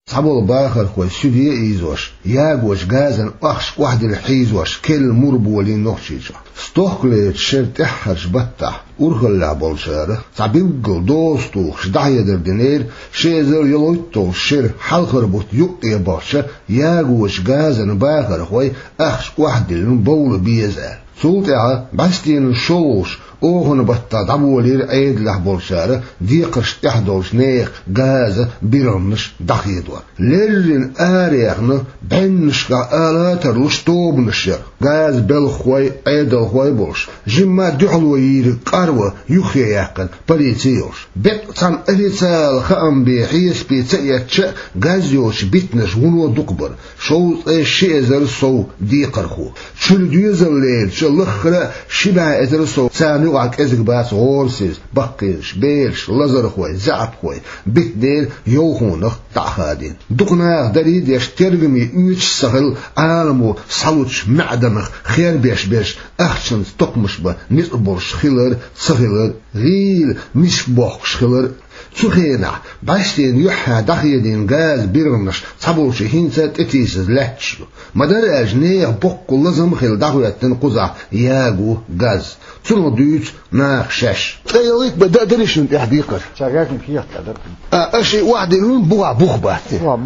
صبول باخر خوي سودية إيزوش ياغوش غازن أخش واحد الحيزوش كل مربولي نوشيجا ستوخليت شرت إحرش بطح أرغل لعبالشارة صبيبقل دوستوخ شدعي دردنير شيزر يلويتو شر حلقر بوت يقيا باشا ياغوش غازن باخر خوي أخش واحد البول بيزال سولتها بستين شولوش اوهن بطا دبولير عيد لحبولشارة ديقش تحدوش نيخ غاز بيرمش دخيدوا لرين آريخنا بينشكا آلاتر لشتوب نشر غاز بالخوي عيد الخوي بولش جمع دحلوير قروة يخياقن بريتيوش بيتسان اريتال خام بيحيس بيتسيتش غازيوش بيتنش ونو دقبر شوز الشيزر سو ديقرخو شل ديوزر ليل شل لخرا شبع اترسو سانو وعك ازق باس غورسيز بقيش بيلش لزر خوي زعب خوي بيتدير يوخونخ تعخادين دقناغ دريد يشترغمي اوش سهل عالمو صلوش معدمخ خير بيش اخشن تقمش با نصبرش خلر سخلر غيل مش بوخش خلر تخينا باشتين يحا دخيدين غاز بيرمش صبوش هينسا تتيسز لاتشو مدار اجنيه بوكو لازم خيل دخويتن قزع ياغو غاز تنو دوت ناخ شاش تخيليك بدا دريشن تحديقر شاكاكن فيها تقدر اشي واحد يقول بوع بوخبات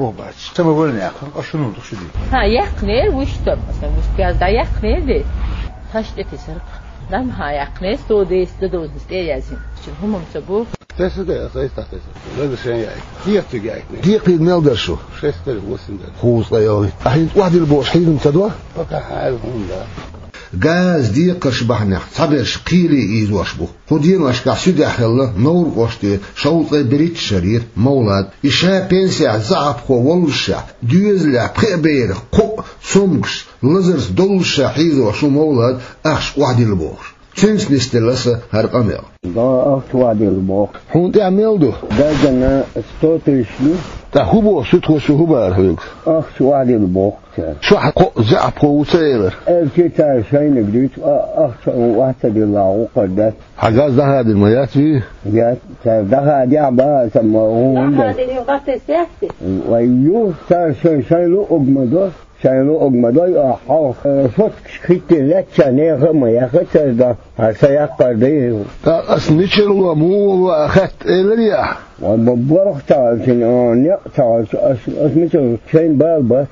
تما قولنا اشنو تخشدي ها يقنير وش تب مثلا وش كاز دا يقنير دي هشت تسرق دم ها يقنير سو دي استدوز استيازين شنو هم مسبوك تسدي اساس لا شيء يعني كيف تجاك ديق الميل شو شستر وسند خوص ياوي الحين واحد البوش حين تدوا بقى عارفهم ده غاز ديق شبحنا صبر قيلي ايزوش بو خدين واشكع سيدي حلا نور وشتي شوط بريت شرير مولاد إشاء بنسع زعب خو والشع ديوزلا بخبير قو سمكش لزرس دولشا حيزو شو مولاد أخش واحد البوش تنس نستلسه هرقامل دا أخت واحد البوش هون تعمل دو دا جنا استوترشلو تا هو سوتو شو هو بارهيك أخت واحد البوش شو حق زعب خو تيلر الكتاب شين جديد أخت واحد الله وقدت حجاز ده هذه الميات فيه يا ده هذه عبارة ما هو هذه يقطع سياسي ويو شايلو أجمدار شايلو أجمدار أحاول فك خيط لا تشانيه ما ياخد ده هسيقطع ده أسنيشل ومو أخت إلريا وببرخ تعال شنو تعال أسمته شين بس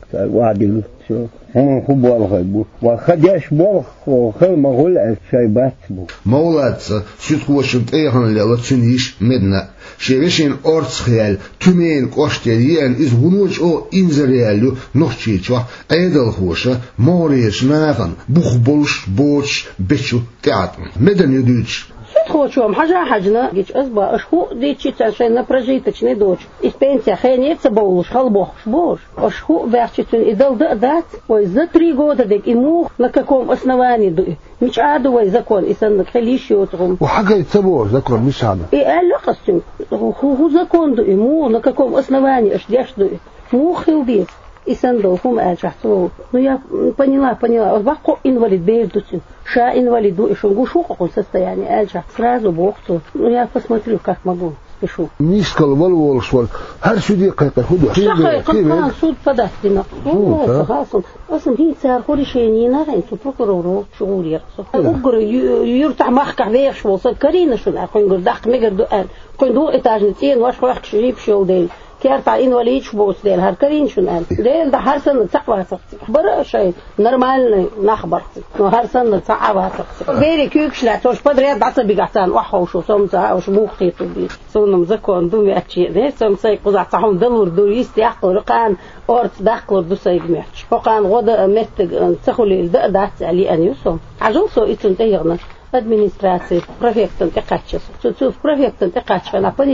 واحد شو هم خبوا الخيبو وخديش بورخ وخل مغول الشيبات بو مولات شوت وشنت ايهن لاتشنيش مدنا شيرشين اورتس خيال تمين قشتيان از غنوج او انزريالو نوشيچوا ايدل خوشه موريش نافن بوخبولش بوش بيچو تيات مدن يدوچ Хочем, хажна, гич азба, ашху, дичи цашай на прожиточный дочь. Из пенсия хэнется боулуш, халбох, шбош. Ашху верчится и дал дат, ой, за 3 года дек и мух, на каком основании дуй. Мич адовый закон, и сан хелищи отрум. وحاجة يتسبوه закон مش هذا. И алло костюм, ху закон дуй, мух, на каком основании, аж дяш дуй. Мух хилбец. И сандалхум аджахту. Ну я поняла. Вако инвалид бейдутин. Ша инвалиду и шунгу шуку состояние аджах. Сразу бохту. Ну я посмотрю, как могу. Пишу. Нискал волшвал. Хар сюди кайка худо. Шахай капан суд подастина. Ну, хасон. Асм هي صار كل شيء نينا انتو بروكورو شغل يرسو. اقر يرتع محكع ليش وصل كرينا شو اخوين قر دق مقر دقان. كون دو اتاجنتين واش واخ شريف شو ديل. كيرتع إنواليد شبوس ديل هركرين شو نقال ديل ده هرسن تسعوا تقصي برا شيء نورمال نخبر هرسن تسعوا تقصي غيري كيكش لا توش بدري دعت بيقعتان وحو شو سمسا وش بوختي طبي سون مزكون دومي أشياء ده سمسا قزع صحون دور دوريست يحقو رقان أورت داخل دوسي جمعش فقان غدا مت تخلي دعت علي أن يوسم عجوب سو إتنتهينا администрации проектом текачес. Тут проектом текач на пони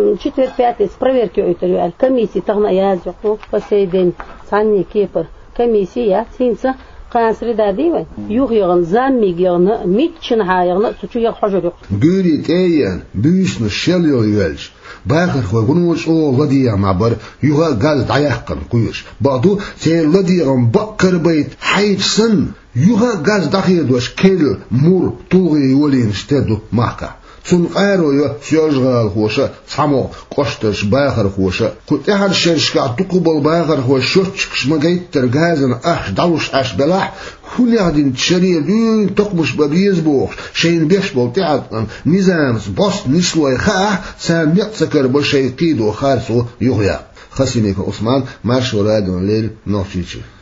4-5 проверки ойтарю комиссии тагна языку по сей день санни кипр комиссия синса قانسري داديوي يغيغن زاميغن ميتشن هايغن سوچو يغ حجر غوري تيان بيسن شيليو يلج باخر خو غنوش او لدي معبر يغا غاز دايحقن قيش بعضو سي لدي ام بقر بيت حيتسن يغا غاز داخيدوش كيل مور طوغي ولين استدو ماكا سن قارو يو سيوجغال خوشة صامو قشتش باخر خوشة كنت أحد شرشكا تقبل باخر خوش شوتش مجيت ترجازن أش دلوش أش بلاح كل عدين تشري دين تقمش ببيز بوخ شين بيش بولتعد نظام بوس نسلوي خا سان يتسكر بشي قيدو خارسو يغيا خسيميك عثمان مارشو رادون ليل نوشيتشي